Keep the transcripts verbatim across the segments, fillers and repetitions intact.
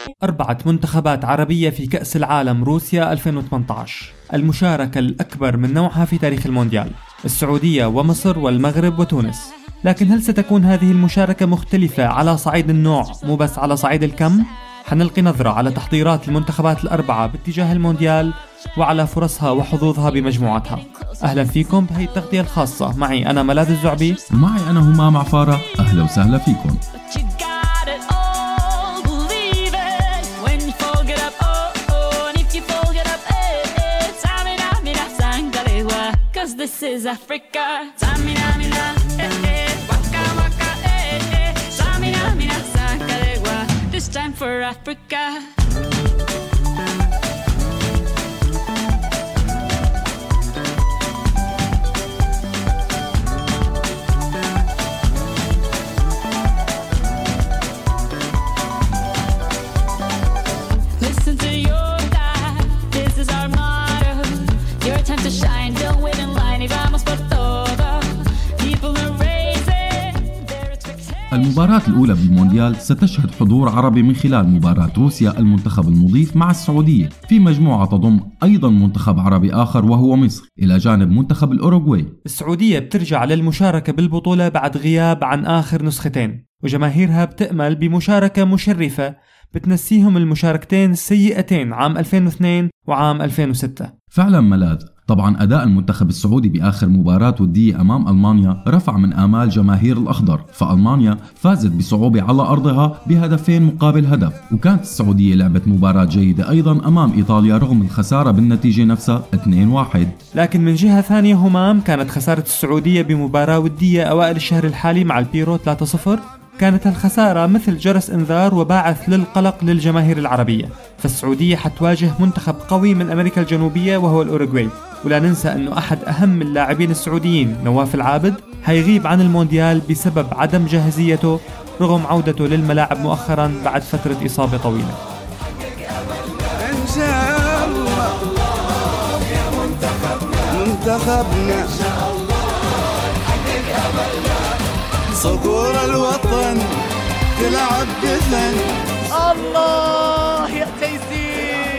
أربعة منتخبات عربية في كأس العالم روسيا ألفين وثمانية عشر، المشاركة الأكبر من نوعها في تاريخ المونديال، السعودية ومصر والمغرب وتونس. لكن هل ستكون هذه المشاركة مختلفة على صعيد النوع مو بس على صعيد الكم؟ حنلقي نظرة على تحضيرات المنتخبات الأربعة باتجاه المونديال وعلى فرصها وحظوظها بمجموعتها. أهلا فيكم بهي التغطية الخاصة، معي أنا ملاذ الزعبي ومعي أنا همام عفارة. أهلا وسهلا فيكم. This is Africa. Samina mina, eh eh, waka waka, eh eh. Samina mina, sakarewa. This time for Africa. Listen to your dad. This is our motto. Your time to shine. Don't wait in line. المباراة الأولى بالمونديال ستشهد حضور عربي من خلال مباراة روسيا المنتخب المضيف مع السعودية في مجموعة تضم أيضا منتخب عربي آخر وهو مصر إلى جانب منتخب الأوروغواي. السعودية بترجع للمشاركة بالبطولة بعد غياب عن آخر نسختين، وجماهيرها بتأمل بمشاركة مشرفة بتنسيهم المشاركتين السيئتين عام ألفين واثنين وعام ألفين وستة. فعلا ملاذ، طبعا أداء المنتخب السعودي بآخر مباراة ودية أمام ألمانيا رفع من آمال جماهير الأخضر، فألمانيا فازت بصعوبة على أرضها بهدفين مقابل هدف، وكانت السعودية لعبت مباراة جيدة أيضا أمام إيطاليا رغم الخسارة بالنتيجة نفسها اثنين واحد. لكن من جهة ثانية همام، كانت خسارة السعودية بمباراة ودية أوائل الشهر الحالي مع البيرو ثلاثة صفر كانت الخسارة مثل جرس انذار وباعث للقلق للجماهير العربية، فالسعودية حتواجه منتخب قوي من أمريكا الجنوبية وهو الأوروغواي. ولا ننسى أنه أحد أهم اللاعبين السعوديين نواف العابد هيغيب عن المونديال بسبب عدم جاهزيته رغم عودته للملاعب مؤخرا بعد فترة إصابة طويلة. إن شاء الله يا منتخبنا منتخبنا إن شاء الله نحقق أملنا، صقور الوطن تلعب بفن. الله يا تيسير،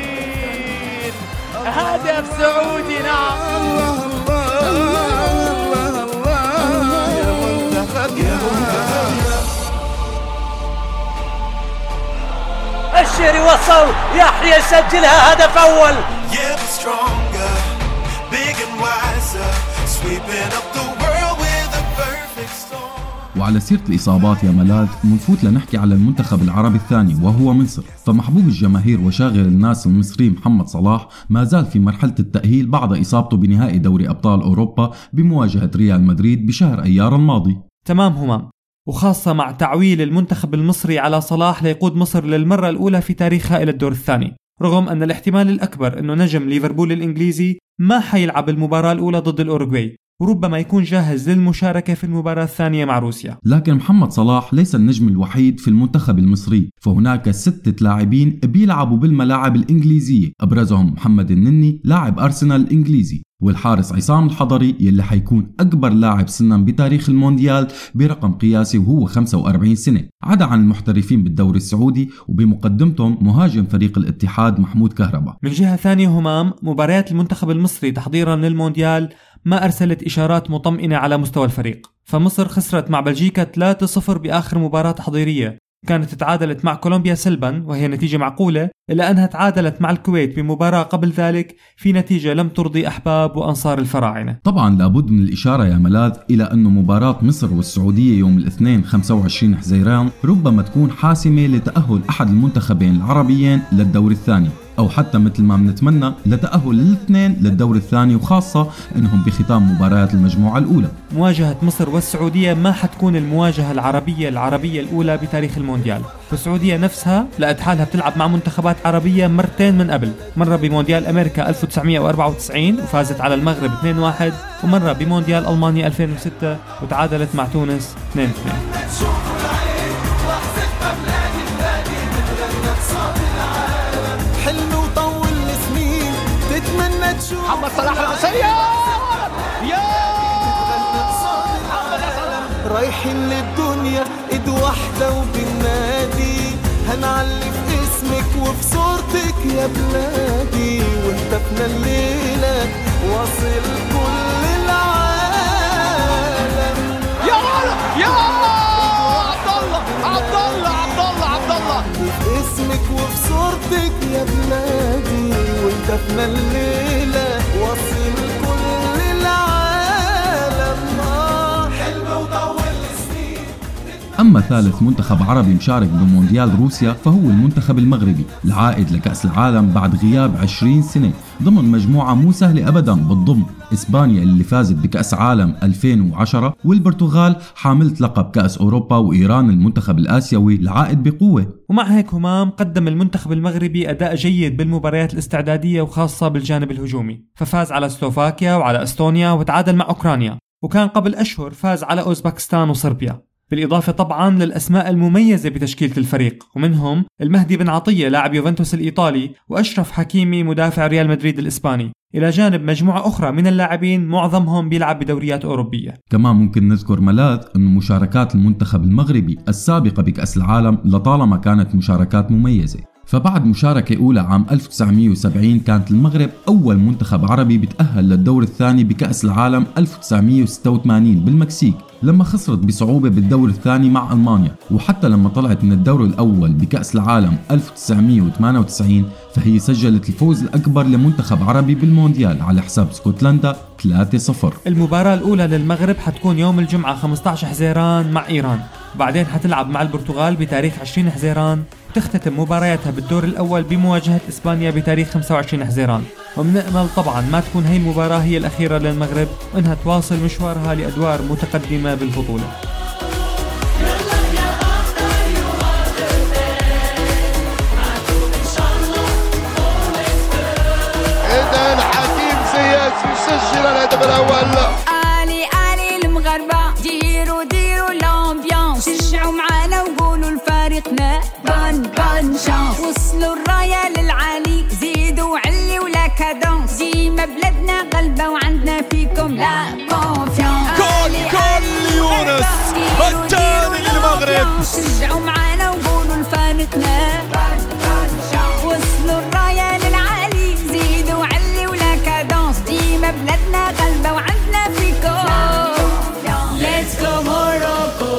هدف سعودي. نعم الله الله الله الله يا منتخبنا. الشهري وصل، يحيى يسجلها هدف أول. وعلى سيرة الإصابات يا ملاذ، منفوت لنحكي على المنتخب العربي الثاني وهو مصر، فمحبوب الجماهير وشاغل الناس المصري محمد صلاح ما زال في مرحلة التأهيل بعد إصابته بنهائي دوري أبطال أوروبا بمواجهة ريال مدريد بشهر أيار الماضي. تمام همام، وخاصة مع تعويل المنتخب المصري على صلاح ليقود مصر للمرة الأولى في تاريخها إلى الدور الثاني، رغم أن الاحتمال الأكبر أنه نجم ليفربول الإنجليزي ما حيلعب المباراة الأولى ضد الأوروغواي، وربما يكون جاهز للمشاركة في المباراة الثانية مع روسيا. لكن محمد صلاح ليس النجم الوحيد في المنتخب المصري، فهناك ستة لاعبين بيلعبوا بالملاعب الإنجليزية، أبرزهم محمد النني لاعب أرسنال الإنجليزي، والحارس عصام الحضري يلي حيكون أكبر لاعب سنا بتاريخ المونديال برقم قياسي وهو خمسة وأربعين سنة، عدا عن المحترفين بالدوري السعودي وبمقدمتهم مهاجم فريق الاتحاد محمود كهربا. من جهة ثانية همام، مباريات المنتخب المصري تحضيرا للمونديال ما أرسلت إشارات مطمئنة على مستوى الفريق، فمصر خسرت مع بلجيكا ثلاثة صفر بآخر مباراة تحضيرية، كانت تعادلت مع كولومبيا سلبا وهي نتيجة معقولة، إلا أنها تعادلت مع الكويت بمباراة قبل ذلك في نتيجة لم ترضي أحباب وأنصار الفراعنة. طبعا لابد من الإشارة يا ملاذ إلى أن مباراة مصر والسعودية يوم الاثنين خمسة وعشرين حزيران ربما تكون حاسمة لتأهل أحد المنتخبين العربيين للدور الثاني، أو حتى مثل ما بنتمنى لتأهل الاثنين للدور الثاني، وخاصة أنهم بختام مباريات المجموعة الأولى. مواجهة مصر والسعودية ما حتكون المواجهة العربية العربية الأولى بتاريخ المونديال، والسعودية نفسها لقت حالها بتلعب مع منتخبات عربية مرتين من قبل، مرة بمونديال أمريكا ألف وتسعمية وأربعة وتسعين وفازت على المغرب اثنين واحد، ومرة بمونديال ألمانيا ألفين وستة وتعادلت مع تونس اثنين اثنين. محمد صلاح العصرية يا رايحين للدنيا ايد واحدة وبالنادي هنعلي في اسم باسمك وفي صورتك يا بلادي، وهتفنا الليلة واصل كل العالم. يا ولد يا عبد الله عبد الله عبد الله عبد الله، باسمك وفي صورتك يا بلادي، وهتفنا الليلة واصل كل العالم. حلم وطول السنين. أما ثالث منتخب عربي مشارك بمونديال روسيا فهو المنتخب المغربي العائد لكأس العالم بعد غياب عشرين سنة، ضمن مجموعة مو سهلة أبدا بتضم إسبانيا اللي فازت بكأس عالم ألفين وعشرة، والبرتغال حاملة لقب كأس أوروبا، وإيران المنتخب الآسيوي العائد بقوة. ومع هيك همام قدم المنتخب المغربي أداء جيد بالمباريات الاستعدادية وخاصة بالجانب الهجومي، ففاز على سلوفاكيا وعلى أستونيا وتعادل مع أوكرانيا، وكان قبل أشهر فاز على أوزبكستان وصربيا، بالإضافة طبعا للأسماء المميزة بتشكيلة الفريق، ومنهم المهدي بن عطية لاعب يوفنتوس الإيطالي، وأشرف حكيمي مدافع ريال مدريد الإسباني، إلى جانب مجموعة أخرى من اللاعبين معظمهم بيلعب بدوريات أوروبية. كمان ممكن نذكر ملاذ أن مشاركات المنتخب المغربي السابقة بكأس العالم لطالما كانت مشاركات مميزة، فبعد مشاركة أولى عام ألف وتسعمية وسبعين كانت المغرب أول منتخب عربي بتأهل للدور الثاني بكأس العالم ألف وتسعمية وستة وثمانين بالمكسيك، لما خسرت بصعوبة بالدور الثاني مع ألمانيا. وحتى لما طلعت من الدور الأول بكأس العالم ألف وتسعمية وثمانية وتسعين فهي سجلت الفوز الأكبر لمنتخب عربي بالمونديال على حساب اسكتلندا ثلاثة صفر. المباراة الأولى للمغرب حتكون يوم الجمعة خمسة عشر حزيران مع إيران، وبعدين حتلعب مع البرتغال بتاريخ عشرين حزيران، وتختتم مبارياتها بالدور الأول بمواجهة إسبانيا بتاريخ خمسة وعشرين حزيران. ومنأمل طبعا ما تكون هي المباراة هي الأخيرة للمغرب، وإنها تواصل مشوارها لأدوار متقدمة بالبطولة. إذا الحكيم سياس يسجل الهدف الأول. آلي آلي المغربة ديروا ديروا الأمبيانس، شجعوا معانا وقولوا لفريقنا بون بون شانس، وصلوا الراية للعالي زيدوا علي ولا كادونس، ديما بلادنا غلبة وعندنا فيكم لا كونفيونس. كل كل يونس الثاني للمغرب، شجعوا معانا وقولوا لفريقنا بون بون شانس، وصلوا الراية للعالي زيدوا علي ولا كادونس، ديما بلادنا غلبة وعندنا فيكم ليتس جو موروكو.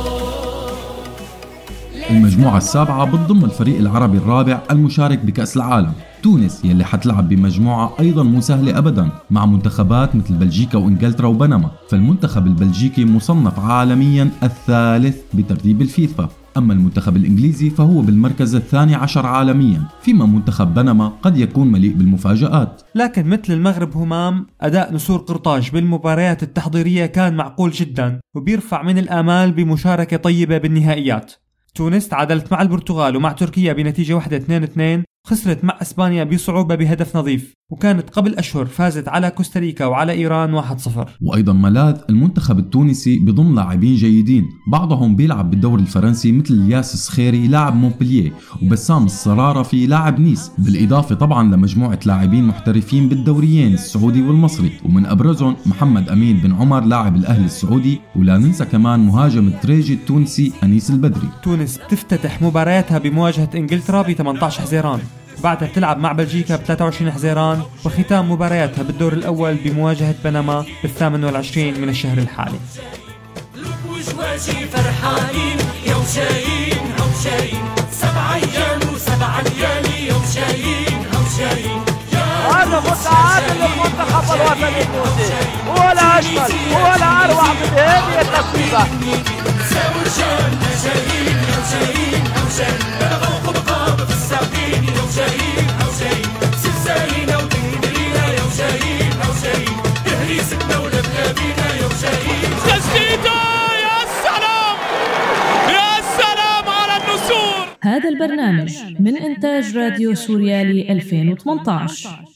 المجموعة السابعة بتضم الفريق العربي الرابع المشارك بكأس العالم تونس، يلي حتلعب بمجموعة أيضا مو سهلة أبدا مع منتخبات مثل بلجيكا وإنجلترا وبنما. فالمنتخب البلجيكي مصنف عالميا الثالث بترتيب الفيفا، أما المنتخب الإنجليزي فهو بالمركز الثاني عشر عالميا، فيما منتخب بنما قد يكون مليء بالمفاجآت. لكن مثل المغرب همام أداء نسور قرطاج بالمباريات التحضيرية كان معقول جدا، وبيرفع من الآمال بمشاركة طيبة بالنهائيات. تونس تعادلت مع البرتغال ومع تركيا بنتيجة واحدة اثنين اثنين، خسرت مع إسبانيا بصعوبة بهدف نظيف، وكانت قبل أشهر فازت على كوستاريكا وعلى إيران واحد صفر. وأيضا ملاذ المنتخب التونسي بضم لاعبين جيدين، بعضهم بيلعب بالدوري الفرنسي مثل الياس السخيري لاعب مونبلييه، وبسام الصرارفي لاعب نيس، بالإضافة طبعا لمجموعة لاعبين محترفين بالدوريين السعودي والمصري، ومن أبرزهم محمد أمين بن عمر لاعب الأهلي السعودي، ولا ننسى كمان مهاجم التريجي التونسي أنيس البدري. تونس بتفتتح مبارياتها بمواجهة إنجلترا ب ثمانية عشر حزيران، بعدها بتلعب مع بلجيكا ب ثلاثة وعشرين حزيران، وختام مبارياتها بالدور الأول بمواجهة بنما بالثامن والعشرين من الشهر الحالي. وجواجي فرحانين يوم جايين هم جايين، سبع أيام وسبع ليالي يوم جايين هم جايين. هذا متعادل للمنتخب الوطني التونسي، هو الأجمل هو الأروع من هذه التصويبة. ساورجانا جايين يوم جايين هم جايين، بلغوا قبقاب في الساقين يوم جايين هم جايين، سلسالينا ودندرينا يوم جايين هم جايين، إهريسنا ولبنا بينا يوم جايين. تسديدة يا سلام يا سلام على النسور. هذا البرنامج من إنتاج راديو سوريالي ألفين وثمانية عشر.